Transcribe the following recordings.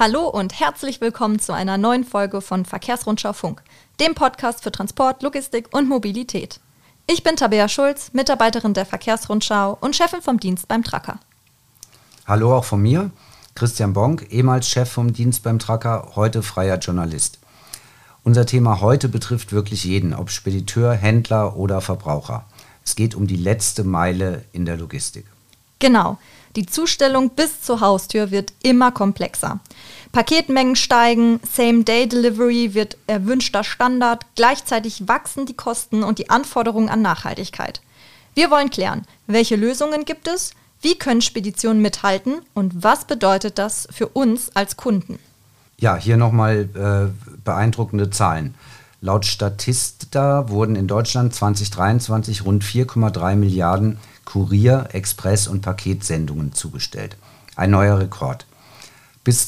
Hallo und herzlich willkommen zu einer neuen Folge von Verkehrsrundschau Funk, dem Podcast für Transport, Logistik und Mobilität. Ich bin Tabea Schulz, Mitarbeiterin der Verkehrsrundschau und Chefin vom Dienst beim Tracker. Hallo auch von mir, Christian Bonk, ehemals Chef vom Dienst beim Tracker, heute freier Journalist. Unser Thema heute betrifft wirklich jeden, ob Spediteur, Händler oder Verbraucher. Es geht um die letzte Meile in der Logistik. Genau, die Zustellung bis zur Haustür wird immer komplexer. Paketmengen steigen, Same-Day-Delivery wird erwünschter Standard, gleichzeitig wachsen die Kosten und die Anforderungen an Nachhaltigkeit. Wir wollen klären, welche Lösungen gibt es, wie können Speditionen mithalten und was bedeutet das für uns als Kunden? Ja, hier nochmal beeindruckende Zahlen. Laut Statista wurden in Deutschland 2023 rund 4,3 Milliarden Kurier-, Express- und Paketsendungen zugestellt. Ein neuer Rekord. Bis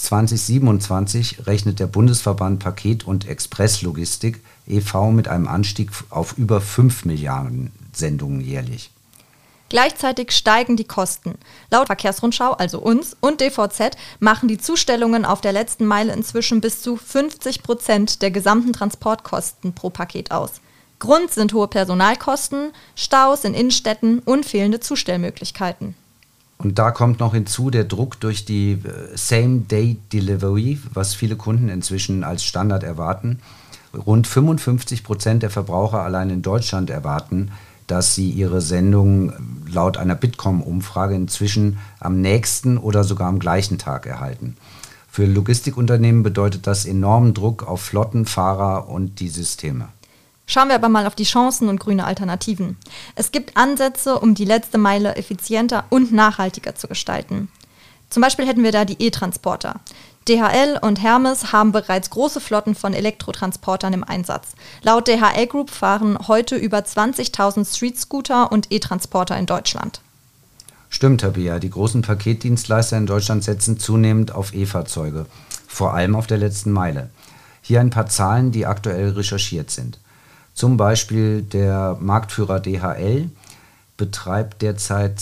2027 rechnet der Bundesverband Paket- und Expresslogistik e.V. mit einem Anstieg auf über 5 Milliarden Sendungen jährlich. Gleichzeitig steigen die Kosten. Laut Verkehrsrundschau, also uns, und DVZ machen die Zustellungen auf der letzten Meile inzwischen bis zu 50% der gesamten Transportkosten pro Paket aus. Grund sind hohe Personalkosten, Staus in Innenstädten und fehlende Zustellmöglichkeiten. Und da kommt noch hinzu der Druck durch die Same-Day-Delivery, was viele Kunden inzwischen als Standard erwarten. Rund 55% der Verbraucher allein in Deutschland erwarten, dass sie ihre Sendung laut einer Bitkom-Umfrage inzwischen am nächsten oder sogar am gleichen Tag erhalten. Für Logistikunternehmen bedeutet das enormen Druck auf Flotten, Fahrer und die Systeme. Schauen wir aber mal auf die Chancen und grüne Alternativen. Es gibt Ansätze, um die letzte Meile effizienter und nachhaltiger zu gestalten. Zum Beispiel hätten wir da die E-Transporter. DHL und Hermes haben bereits große Flotten von Elektrotransportern im Einsatz. Laut DHL Group fahren heute über 20.000 Street-Scooter und E-Transporter in Deutschland. Stimmt, Tabea. Die großen Paketdienstleister in Deutschland setzen zunehmend auf E-Fahrzeuge, vor allem auf der letzten Meile. Hier ein paar Zahlen, die aktuell recherchiert sind. Zum Beispiel der Marktführer DHL betreibt derzeit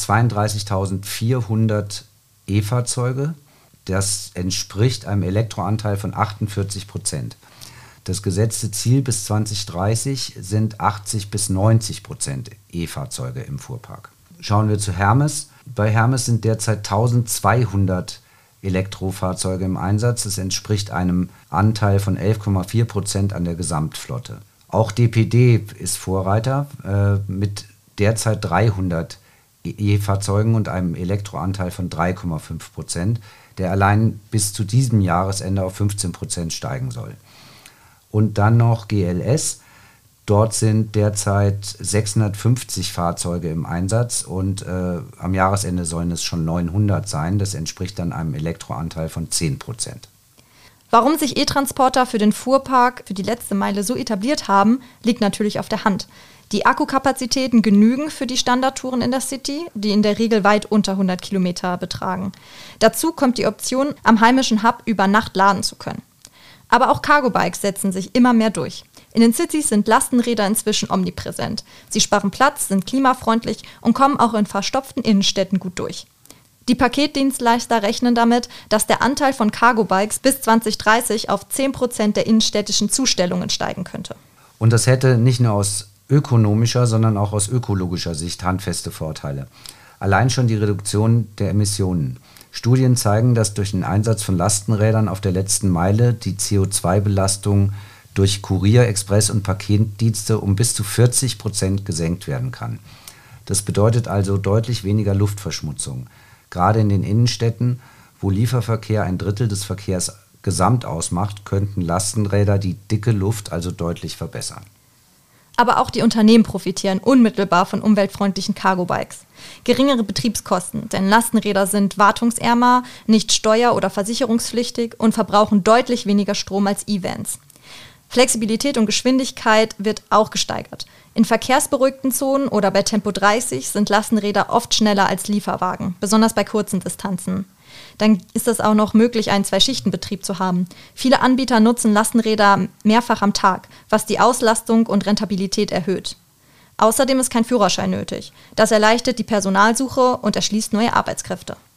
32.400 E-Fahrzeuge. Das entspricht einem Elektroanteil von 48%. Das gesetzte Ziel bis 2030 sind 80-90% E-Fahrzeuge im Fuhrpark. Schauen wir zu Hermes. Bei Hermes sind derzeit 1200 Elektrofahrzeuge im Einsatz. Das entspricht einem Anteil von 11,4% an der Gesamtflotte. Auch DPD ist Vorreiter mit derzeit 300 E-Fahrzeugen und einem Elektroanteil von 3,5%, der allein bis zu diesem Jahresende auf 15% steigen soll. Und dann noch GLS. Dort sind derzeit 650 Fahrzeuge im Einsatz und am Jahresende sollen es schon 900 sein. Das entspricht dann einem Elektroanteil von 10%. Warum sich E-Transporter für den Fuhrpark für die letzte Meile so etabliert haben, liegt natürlich auf der Hand. Die Akkukapazitäten genügen für die Standardtouren in der City, die in der Regel weit unter 100 Kilometer betragen. Dazu kommt die Option, am heimischen Hub über Nacht laden zu können. Aber auch Cargo-Bikes setzen sich immer mehr durch. In den Cities sind Lastenräder inzwischen omnipräsent. Sie sparen Platz, sind klimafreundlich und kommen auch in verstopften Innenstädten gut durch. Die Paketdienstleister rechnen damit, dass der Anteil von Cargo-Bikes bis 2030 auf 10% der innenstädtischen Zustellungen steigen könnte. Und das hätte nicht nur aus ökonomischer, sondern auch aus ökologischer Sicht handfeste Vorteile. Allein schon die Reduktion der Emissionen. Studien zeigen, dass durch den Einsatz von Lastenrädern auf der letzten Meile die CO2-Belastung durch Kurier-, Express- und Paketdienste um bis zu 40% gesenkt werden kann. Das bedeutet also deutlich weniger Luftverschmutzung. Gerade in den Innenstädten, wo Lieferverkehr ein Drittel des Verkehrs gesamt ausmacht, könnten Lastenräder die dicke Luft also deutlich verbessern. Aber auch die Unternehmen profitieren unmittelbar von umweltfreundlichen Cargo-Bikes. Geringere Betriebskosten, denn Lastenräder sind wartungsärmer, nicht steuer- oder versicherungspflichtig und verbrauchen deutlich weniger Strom als E-Vans. Flexibilität und Geschwindigkeit wird auch gesteigert. In verkehrsberuhigten Zonen oder bei Tempo 30 sind Lastenräder oft schneller als Lieferwagen, besonders bei kurzen Distanzen. Dann ist es auch noch möglich, einen Zwei-Schichten-Betrieb zu haben. Viele Anbieter nutzen Lastenräder mehrfach am Tag, was die Auslastung und Rentabilität erhöht. Außerdem ist kein Führerschein nötig. Das erleichtert die Personalsuche und erschließt neue Arbeitskräfte.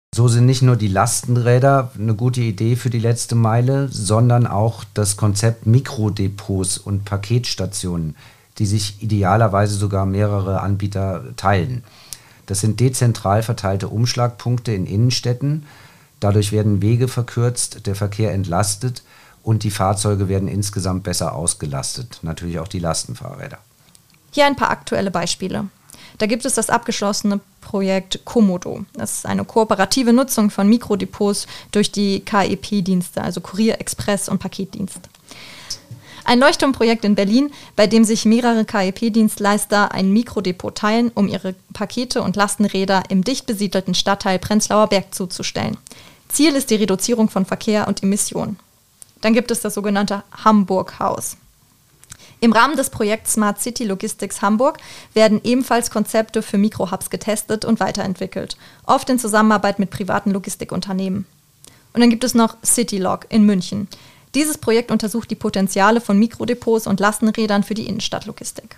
So sind nicht nur die Lastenräder eine gute Idee für die letzte Meile, sondern auch das Konzept Mikrodepots und Paketstationen, die sich idealerweise sogar mehrere Anbieter teilen. Das sind dezentral verteilte Umschlagpunkte in Innenstädten. Dadurch werden Wege verkürzt, der Verkehr entlastet und die Fahrzeuge werden insgesamt besser ausgelastet. Natürlich auch die Lastenfahrräder. Hier ein paar aktuelle Beispiele. Da gibt es das abgeschlossene Projekt Komodo. Das ist eine kooperative Nutzung von Mikrodepots durch die KEP-Dienste, also Kurier, Express und Paketdienst. Ein Leuchtturmprojekt in Berlin, bei dem sich mehrere KEP-Dienstleister ein Mikrodepot teilen, um ihre Pakete und Lastenräder im dicht besiedelten Stadtteil Prenzlauer Berg zuzustellen. Ziel ist die Reduzierung von Verkehr und Emissionen. Dann gibt es das sogenannte Hamburg-Haus. Im Rahmen des Projekts Smart City Logistics Hamburg werden ebenfalls Konzepte für Mikrohubs getestet und weiterentwickelt, oft in Zusammenarbeit mit privaten Logistikunternehmen. Und dann gibt es noch CityLog in München. Dieses Projekt untersucht die Potenziale von Mikrodepots und Lastenrädern für die Innenstadtlogistik.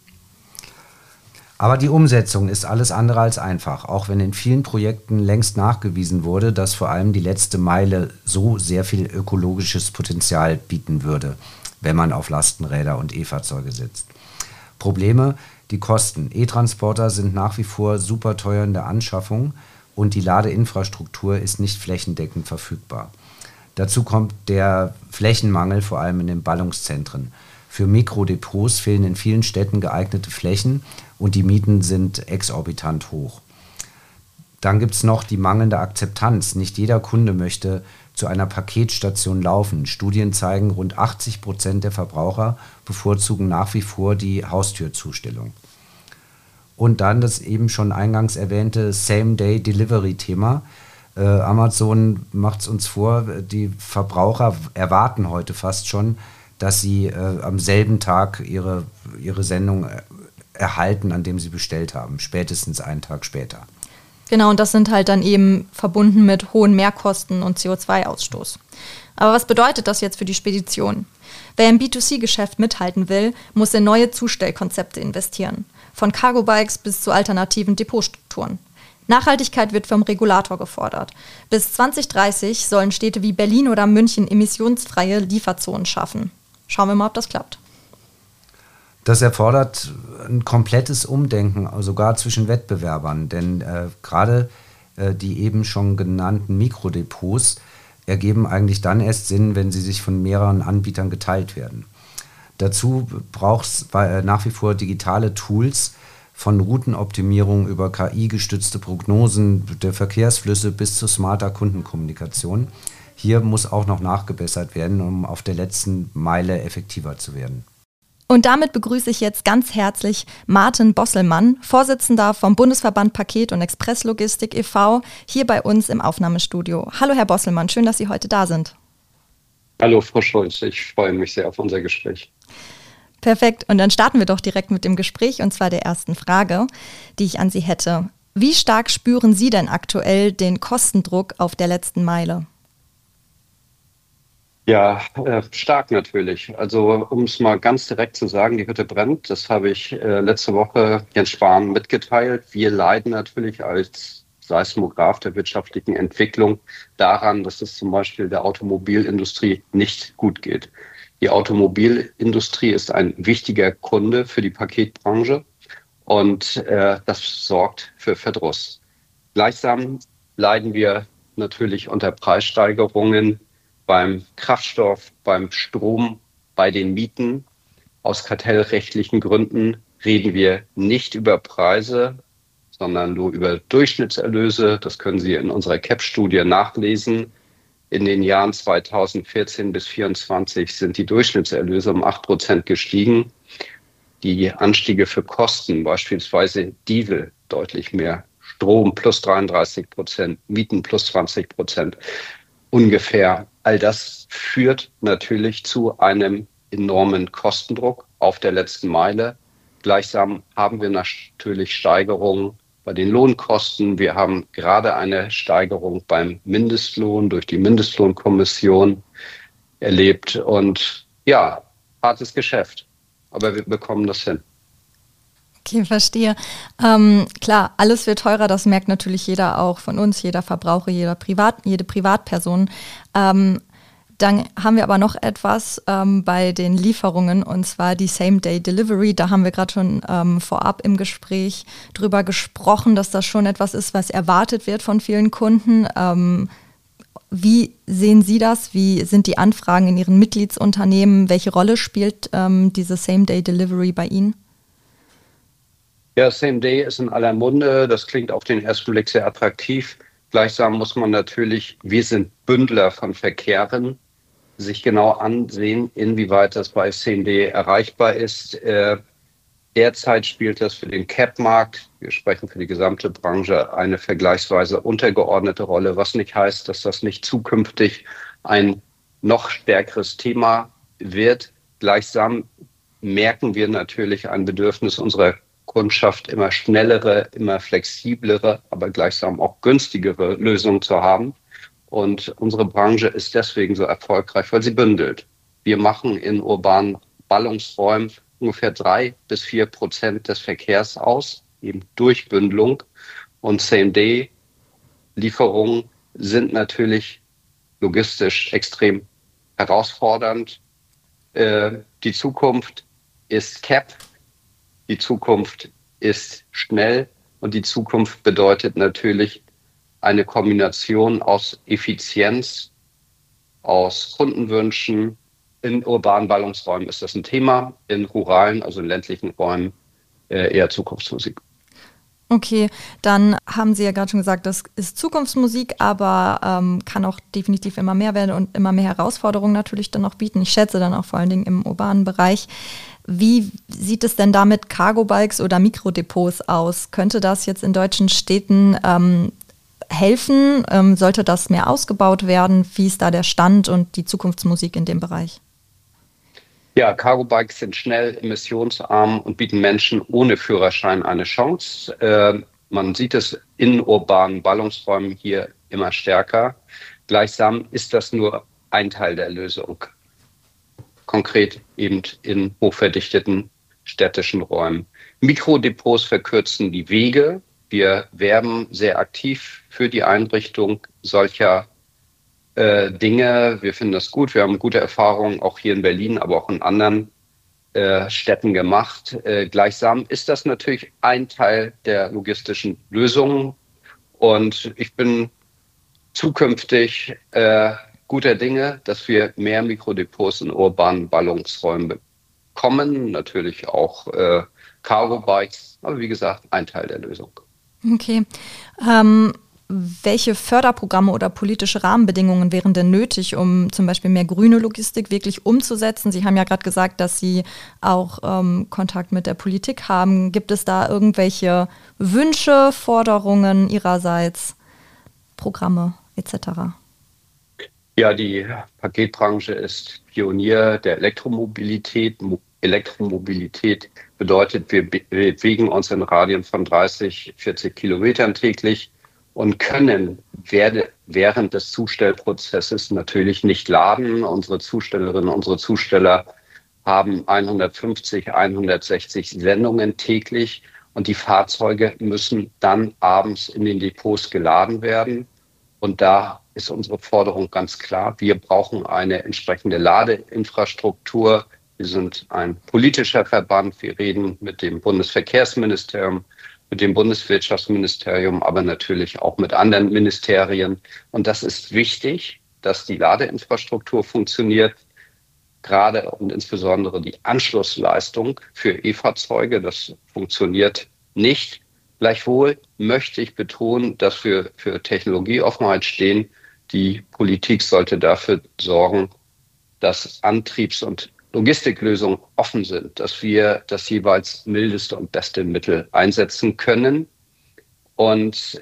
Aber die Umsetzung ist alles andere als einfach, auch wenn in vielen Projekten längst nachgewiesen wurde, dass vor allem die letzte Meile so sehr viel ökologisches Potenzial bieten würde, wenn man auf Lastenräder und E-Fahrzeuge setzt. Probleme, die Kosten. E-Transporter sind nach wie vor super teuer in der Anschaffung und die Ladeinfrastruktur ist nicht flächendeckend verfügbar. Dazu kommt der Flächenmangel, vor allem in den Ballungszentren. Für Mikrodepots fehlen in vielen Städten geeignete Flächen und die Mieten sind exorbitant hoch. Dann gibt es noch die mangelnde Akzeptanz. Nicht jeder Kunde möchte zu einer Paketstation laufen. Studien zeigen, rund 80% der Verbraucher bevorzugen nach wie vor die Haustürzustellung. Und dann das eben schon eingangs erwähnte Same-Day-Delivery-Thema. Amazon macht es uns vor, die Verbraucher erwarten heute fast schon, dass sie am selben Tag ihre Sendung erhalten, an dem sie bestellt haben, spätestens einen Tag später. Genau, und das sind halt dann eben verbunden mit hohen Mehrkosten und CO2-Ausstoß. Aber was bedeutet das jetzt für die Spedition? Wer im B2C-Geschäft mithalten will, muss in neue Zustellkonzepte investieren. Von Cargo-Bikes bis zu alternativen Depotstrukturen. Nachhaltigkeit wird vom Regulator gefordert. Bis 2030 sollen Städte wie Berlin oder München emissionsfreie Lieferzonen schaffen. Schauen wir mal, ob das klappt. Das erfordert ein komplettes Umdenken, sogar zwischen Wettbewerbern. Denn gerade die eben schon genannten Mikrodepots ergeben eigentlich dann erst Sinn, wenn sie sich von mehreren Anbietern geteilt werden. Dazu braucht es nach wie vor digitale Tools, von Routenoptimierung über KI-gestützte Prognosen der Verkehrsflüsse bis zu smarter Kundenkommunikation. Hier muss auch noch nachgebessert werden, um auf der letzten Meile effektiver zu werden. Und damit begrüße ich jetzt ganz herzlich Martin Bosselmann, Vorsitzender vom Bundesverband Paket- und Expresslogistik e.V., hier bei uns im Aufnahmestudio. Hallo Herr Bosselmann, schön, dass Sie heute da sind. Hallo Frau Schulz, ich freue mich sehr auf unser Gespräch. Perfekt, und dann starten wir doch direkt mit dem Gespräch, und zwar der ersten Frage, die ich an Sie hätte. Wie stark spüren Sie denn aktuell den Kostendruck auf der letzten Meile? Ja, stark natürlich. Also um es mal ganz direkt zu sagen, die Hütte brennt. Das habe ich letzte Woche Jens Spahn mitgeteilt. Wir leiden natürlich als Seismograph der wirtschaftlichen Entwicklung daran, dass es zum Beispiel der Automobilindustrie nicht gut geht. Die Automobilindustrie ist ein wichtiger Kunde für die Paketbranche und das sorgt für Verdruss. Gleichsam leiden wir natürlich unter Preissteigerungen beim Kraftstoff, beim Strom, bei den Mieten. Aus kartellrechtlichen Gründen reden wir nicht über Preise, sondern nur über Durchschnittserlöse. Das können Sie in unserer CAP-Studie nachlesen. In den Jahren 2014 bis 2024 sind die Durchschnittserlöse um 8% gestiegen. Die Anstiege für Kosten, beispielsweise Diesel, deutlich mehr. Strom plus 33%, Mieten plus 20%. Ungefähr. All das führt natürlich zu einem enormen Kostendruck auf der letzten Meile. Gleichsam haben wir natürlich Steigerungen bei den Lohnkosten. Wir haben gerade eine Steigerung beim Mindestlohn durch die Mindestlohnkommission erlebt. Und ja, hartes Geschäft. Aber wir bekommen das hin. Okay, verstehe. Klar, alles wird teurer, das merkt natürlich jeder auch von uns, jeder Verbraucher, jede Privatperson. Dann haben wir aber noch etwas bei den Lieferungen, und zwar die Same-Day-Delivery. Da haben wir gerade schon vorab im Gespräch drüber gesprochen, dass das schon etwas ist, was erwartet wird von vielen Kunden. Wie sehen Sie das? Wie sind die Anfragen in Ihren Mitgliedsunternehmen? Welche Rolle spielt diese Same-Day-Delivery bei Ihnen? Ja, Same Day ist in aller Munde. Das klingt auf den ersten Blick sehr attraktiv. Gleichsam muss man natürlich, wir sind Bündler von Verkehren, sich genau ansehen, inwieweit das bei Same Day erreichbar ist. Derzeit spielt das für den CAB-Markt, wir sprechen für die gesamte Branche, eine vergleichsweise untergeordnete Rolle, was nicht heißt, dass das nicht zukünftig ein noch stärkeres Thema wird. Gleichsam merken wir natürlich ein Bedürfnis unserer Kundschaft, immer schnellere, immer flexiblere, aber gleichsam auch günstigere Lösungen zu haben. Und unsere Branche ist deswegen so erfolgreich, weil sie bündelt. Wir machen in urbanen Ballungsräumen ungefähr 3-4% des Verkehrs aus, eben durch Bündelung. Und Same-Day-Lieferungen sind natürlich logistisch extrem herausfordernd. Die Zukunft ist CAB. Die Zukunft ist schnell und die Zukunft bedeutet natürlich eine Kombination aus Effizienz, aus Kundenwünschen. In urbanen Ballungsräumen ist das ein Thema, in ruralen, also in ländlichen Räumen eher Zukunftsmusik. Okay, dann haben Sie ja gerade schon gesagt, das ist Zukunftsmusik, aber kann auch definitiv immer mehr werden und immer mehr Herausforderungen natürlich dann auch bieten. Ich schätze dann auch vor allen Dingen im urbanen Bereich. Wie sieht es denn da mit Cargo-Bikes oder Mikrodepots aus? Könnte das jetzt in deutschen Städten helfen? Sollte das mehr ausgebaut werden? Wie ist da der Stand und die Zukunftsmusik in dem Bereich? Ja, Cargo-Bikes sind schnell, emissionsarm und bieten Menschen ohne Führerschein eine Chance. Man sieht es in urbanen Ballungsräumen hier immer stärker. Gleichsam ist das nur ein Teil der Lösung. Konkret eben in hochverdichteten städtischen Räumen. Mikrodepots verkürzen die Wege. Wir werben sehr aktiv für die Einrichtung solcher Dinge. Wir finden das gut. Wir haben gute Erfahrungen auch hier in Berlin, aber auch in anderen Städten gemacht. Gleichsam ist das natürlich ein Teil der logistischen Lösungen. Und ich bin zukünftig guter Dinge, dass wir mehr Mikrodepots in urbanen Ballungsräumen bekommen. Natürlich auch Cargo-Bikes, aber wie gesagt, ein Teil der Lösung. Okay. Welche Förderprogramme oder politische Rahmenbedingungen wären denn nötig, um zum Beispiel mehr grüne Logistik wirklich umzusetzen? Sie haben ja gerade gesagt, dass Sie auch Kontakt mit der Politik haben. Gibt es da irgendwelche Wünsche, Forderungen Ihrerseits, Programme etc.? Ja, die Paketbranche ist Pionier der Elektromobilität. Elektromobilität bedeutet, wir bewegen uns in Radien von 30, 40 Kilometern täglich und können während des Zustellprozesses natürlich nicht laden. Unsere Zustellerinnen, unsere Zusteller haben 150, 160 Sendungen täglich und die Fahrzeuge müssen dann abends in den Depots geladen werden. Und da ist unsere Forderung ganz klar. Wir brauchen eine entsprechende Ladeinfrastruktur. Wir sind ein politischer Verband. Wir reden mit dem Bundesverkehrsministerium, mit dem Bundeswirtschaftsministerium, aber natürlich auch mit anderen Ministerien. Und das ist wichtig, dass die Ladeinfrastruktur funktioniert, gerade und insbesondere die Anschlussleistung für E-Fahrzeuge. Das funktioniert nicht. Gleichwohl möchte ich betonen, dass wir für Technologieoffenheit stehen. Die Politik sollte dafür sorgen, dass Antriebs- und Logistiklösungen offen sind, dass wir das jeweils mildeste und beste Mittel einsetzen können. Und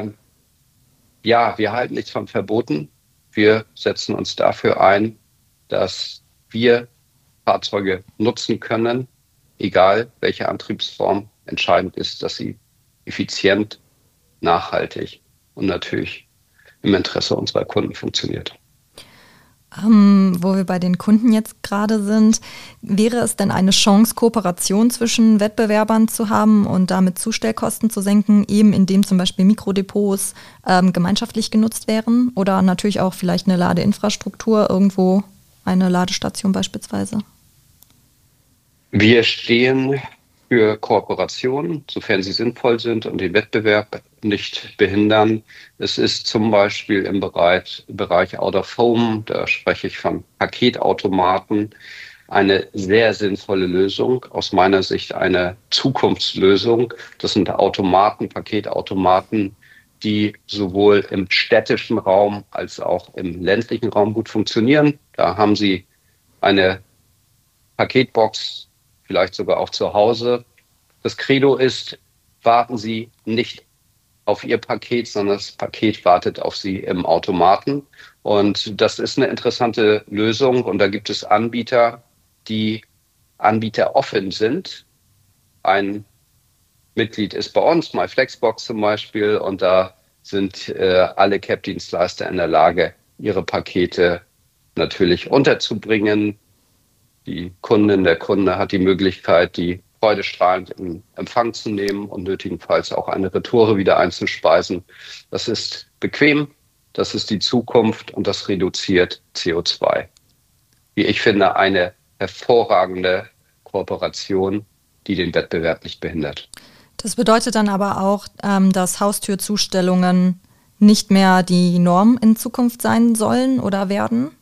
ja, wir halten nichts von Verboten. Wir setzen uns dafür ein, dass wir Fahrzeuge nutzen können, egal welche Antriebsform. Entscheidend ist, dass sie effizient, nachhaltig und natürlich im Interesse unserer Kunden funktioniert. Wo wir bei den Kunden jetzt gerade sind, wäre es denn eine Chance, Kooperation zwischen Wettbewerbern zu haben und damit Zustellkosten zu senken, eben indem zum Beispiel Mikrodepots gemeinschaftlich genutzt wären oder natürlich auch vielleicht eine Ladeinfrastruktur, irgendwo eine Ladestation beispielsweise? Wir stehen für Kooperationen, sofern sie sinnvoll sind und den Wettbewerb nicht behindern. Es ist zum Beispiel im Bereich Out of Home, da spreche ich von Paketautomaten, eine sehr sinnvolle Lösung, aus meiner Sicht eine Zukunftslösung. Das sind Automaten, Paketautomaten, die sowohl im städtischen Raum als auch im ländlichen Raum gut funktionieren. Da haben Sie eine Paketbox, vielleicht sogar auch zu Hause. Das Credo ist, warten Sie nicht auf Ihr Paket, sondern das Paket wartet auf Sie im Automaten. Und das ist eine interessante Lösung. Und da gibt es Anbieter, die anbieteroffen sind. Ein Mitglied ist bei uns, MyFlexbox zum Beispiel. Und da sind alle CAP-Dienstleister in der Lage, ihre Pakete natürlich unterzubringen. Die Kundin, der Kunde hat die Möglichkeit, die freudestrahlend in Empfang zu nehmen und nötigenfalls auch eine Retoure wieder einzuspeisen. Das ist bequem, das ist die Zukunft und das reduziert CO2. Wie ich finde, eine hervorragende Kooperation, die den Wettbewerb nicht behindert. Das bedeutet dann aber auch, dass Haustürzustellungen nicht mehr die Norm in Zukunft sein sollen oder werden?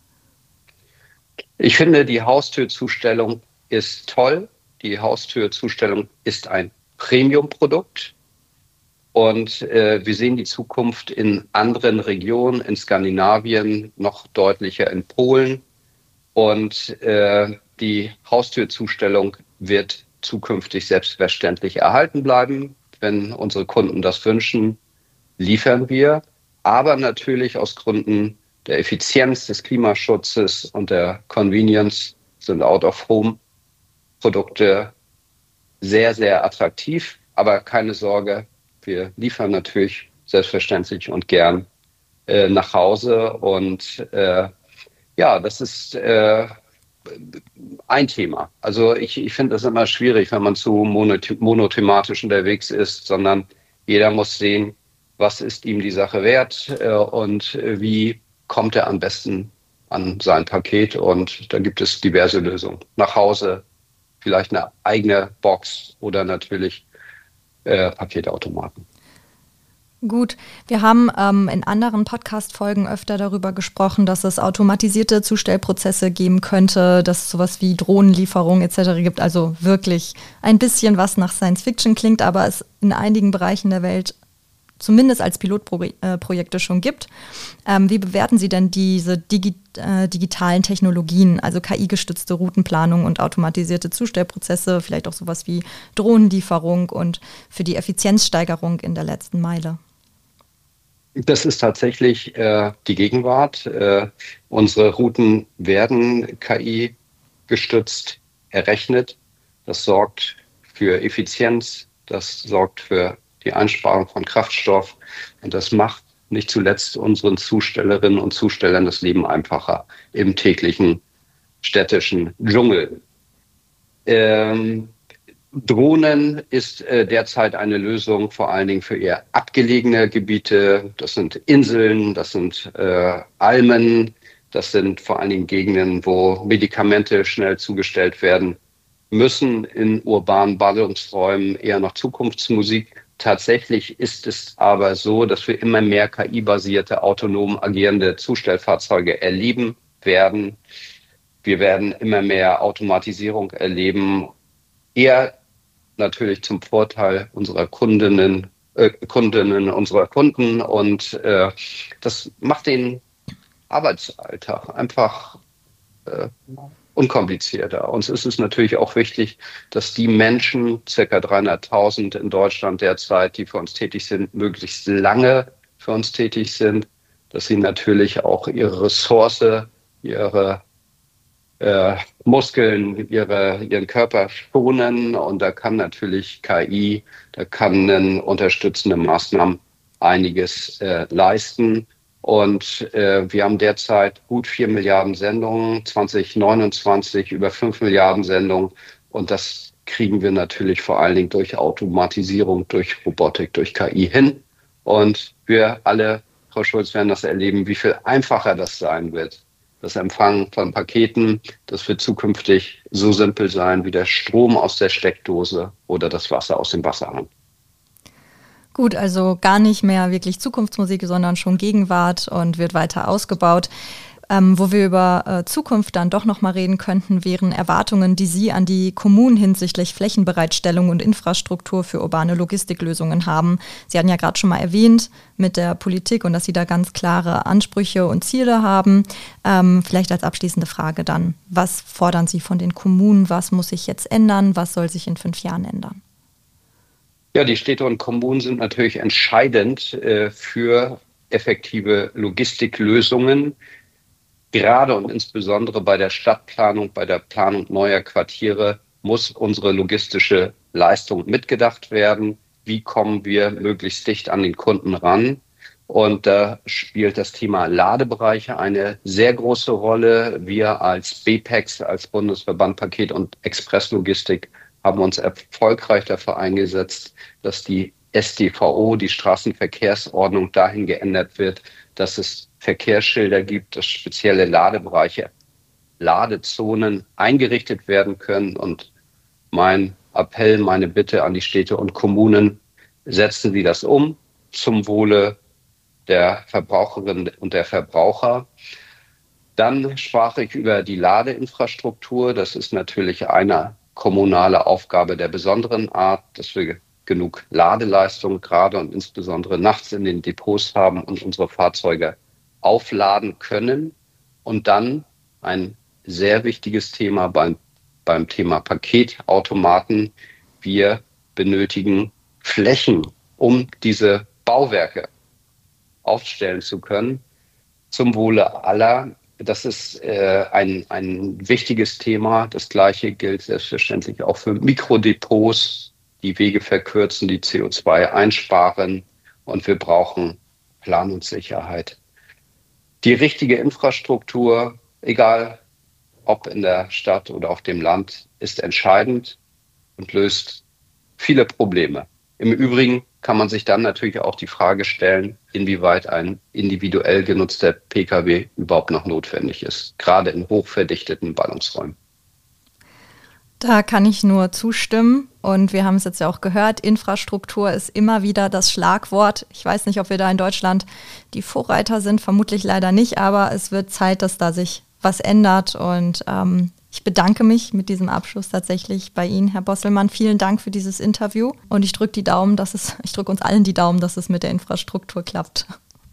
Ich finde, die Haustürzustellung ist toll. Die Haustürzustellung ist ein Premium-Produkt. Und wir sehen die Zukunft in anderen Regionen, in Skandinavien, noch deutlicher in Polen. Und die Haustürzustellung wird zukünftig selbstverständlich erhalten bleiben. Wenn unsere Kunden das wünschen, liefern wir. Aber natürlich aus Gründen der Effizienz, des Klimaschutzes und der Convenience sind Out-of-Home-Produkte sehr, sehr attraktiv. Aber keine Sorge, wir liefern natürlich selbstverständlich und gern nach Hause. Und das ist ein Thema. Also ich finde das immer schwierig, wenn man zu monothematisch unterwegs ist, sondern jeder muss sehen, was ist ihm die Sache wert und wie kommt er am besten an sein Paket. Und da gibt es diverse Lösungen. Nach Hause, vielleicht eine eigene Box oder natürlich Paketautomaten. Gut, wir haben in anderen Podcast-Folgen öfter darüber gesprochen, dass es automatisierte Zustellprozesse geben könnte, dass es sowas wie Drohnenlieferung etc. gibt. Also wirklich ein bisschen was nach Science-Fiction klingt, aber es in einigen Bereichen der Welt zumindest als Pilotprojekte schon gibt. Wie bewerten Sie denn diese digitalen Technologien, also KI-gestützte Routenplanung und automatisierte Zustellprozesse, vielleicht auch sowas wie Drohnenlieferung und für die Effizienzsteigerung in der letzten Meile? Das ist tatsächlich die Gegenwart. Unsere Routen werden KI-gestützt errechnet. Das sorgt für Effizienz, das sorgt für die Einsparung von Kraftstoff und das macht nicht zuletzt unseren Zustellerinnen und Zustellern das Leben einfacher im täglichen städtischen Dschungel. Drohnen ist derzeit eine Lösung vor allen Dingen für eher abgelegene Gebiete. Das sind Inseln, das sind Almen, das sind vor allen Dingen Gegenden, wo Medikamente schnell zugestellt werden müssen, in urbanen Ballungsräumen eher noch Zukunftsmusik. Tatsächlich ist es aber so, dass wir immer mehr KI-basierte, autonom agierende Zustellfahrzeuge erleben werden. Wir werden immer mehr Automatisierung erleben, eher natürlich zum Vorteil unserer Kundinnen, unserer Kunden. Und das macht den Arbeitsalltag einfach unkomplizierter. Uns ist es natürlich auch wichtig, dass die Menschen, ca. 300.000 in Deutschland derzeit, die für uns tätig sind, möglichst lange für uns tätig sind, dass sie natürlich auch ihre Ressource, ihre Muskeln, ihren Körper schonen. Und da kann natürlich KI, da kann unterstützende Maßnahmen einiges leisten. Und wir haben derzeit gut 4 Milliarden Sendungen, 2029 über 5 Milliarden Sendungen. Und das kriegen wir natürlich vor allen Dingen durch Automatisierung, durch Robotik, durch KI hin. Und wir alle, Frau Schulz, werden das erleben, wie viel einfacher das sein wird. Das Empfangen von Paketen, das wird zukünftig so simpel sein wie der Strom aus der Steckdose oder das Wasser aus dem Wasserhahn. Gut, also gar nicht mehr wirklich Zukunftsmusik, sondern schon Gegenwart und wird weiter ausgebaut. Wo wir über Zukunft dann doch nochmal reden könnten, wären Erwartungen, die Sie an die Kommunen hinsichtlich Flächenbereitstellung und Infrastruktur für urbane Logistiklösungen haben. Sie hatten ja gerade schon mal erwähnt mit der Politik und dass Sie da ganz klare Ansprüche und Ziele haben. Vielleicht als abschließende Frage dann, was fordern Sie von den Kommunen? Was muss sich jetzt ändern? Was soll sich in 5 Jahren ändern? Ja, die Städte und Kommunen sind natürlich entscheidend für effektive Logistiklösungen. Gerade und insbesondere bei der Stadtplanung, bei der Planung neuer Quartiere muss unsere logistische Leistung mitgedacht werden. Wie kommen wir möglichst dicht an den Kunden ran? Und da spielt das Thema Ladebereiche eine sehr große Rolle. Wir als BPEX, als Bundesverband Paket- und Expresslogistik, haben uns erfolgreich dafür eingesetzt, dass die StVO, die Straßenverkehrsordnung, dahin geändert wird, dass es Verkehrsschilder gibt, dass spezielle Ladebereiche, Ladezonen eingerichtet werden können. Und mein Appell, meine Bitte an die Städte und Kommunen, setzen Sie das um zum Wohle der Verbraucherinnen und der Verbraucher. Dann sprach ich über die Ladeinfrastruktur. Das ist natürlich eine kommunale Aufgabe der besonderen Art, dass wir genug Ladeleistung gerade und insbesondere nachts in den Depots haben und unsere Fahrzeuge aufladen können. Und dann ein sehr wichtiges Thema beim Thema Paketautomaten. Wir benötigen Flächen, um diese Bauwerke aufstellen zu können, zum Wohle aller. Das ist ein wichtiges Thema. Das Gleiche gilt selbstverständlich auch für Mikrodepots, die Wege verkürzen, die CO2 einsparen. Und wir brauchen Planungssicherheit. Die richtige Infrastruktur, egal ob in der Stadt oder auf dem Land, ist entscheidend und löst viele Probleme. Im Übrigen kann man sich dann natürlich auch die Frage stellen, inwieweit ein individuell genutzter Pkw überhaupt noch notwendig ist, gerade in hochverdichteten Ballungsräumen. Da kann ich nur zustimmen und wir haben es jetzt ja auch gehört, Infrastruktur ist immer wieder das Schlagwort. Ich weiß nicht, ob wir da in Deutschland die Vorreiter sind, vermutlich leider nicht, aber es wird Zeit, dass da sich was ändert und ich bedanke mich mit diesem Abschluss tatsächlich bei Ihnen, Herr Bosselmann. Vielen Dank für dieses Interview und ich drücke uns allen die Daumen, dass es mit der Infrastruktur klappt.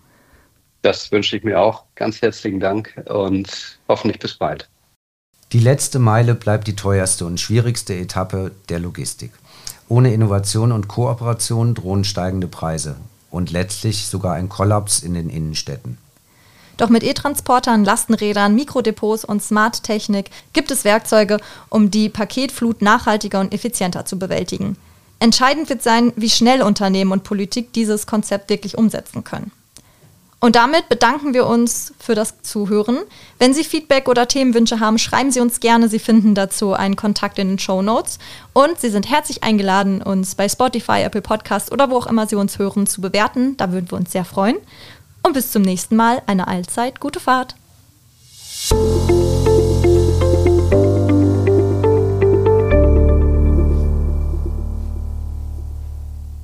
Das wünsche ich mir auch. Ganz herzlichen Dank und hoffentlich bis bald. Die letzte Meile bleibt die teuerste und schwierigste Etappe der Logistik. Ohne Innovation und Kooperation drohen steigende Preise und letztlich sogar ein Kollaps in den Innenstädten. Doch mit E-Transportern, Lastenrädern, Mikrodepots und Smart-Technik gibt es Werkzeuge, um die Paketflut nachhaltiger und effizienter zu bewältigen. Entscheidend wird sein, wie schnell Unternehmen und Politik dieses Konzept wirklich umsetzen können. Und damit bedanken wir uns für das Zuhören. Wenn Sie Feedback oder Themenwünsche haben, schreiben Sie uns gerne. Sie finden dazu einen Kontakt in den Shownotes. Und Sie sind herzlich eingeladen, uns bei Spotify, Apple Podcasts oder wo auch immer Sie uns hören, zu bewerten. Da würden wir uns sehr freuen. Und bis zum nächsten Mal. Eine allzeit gute Fahrt.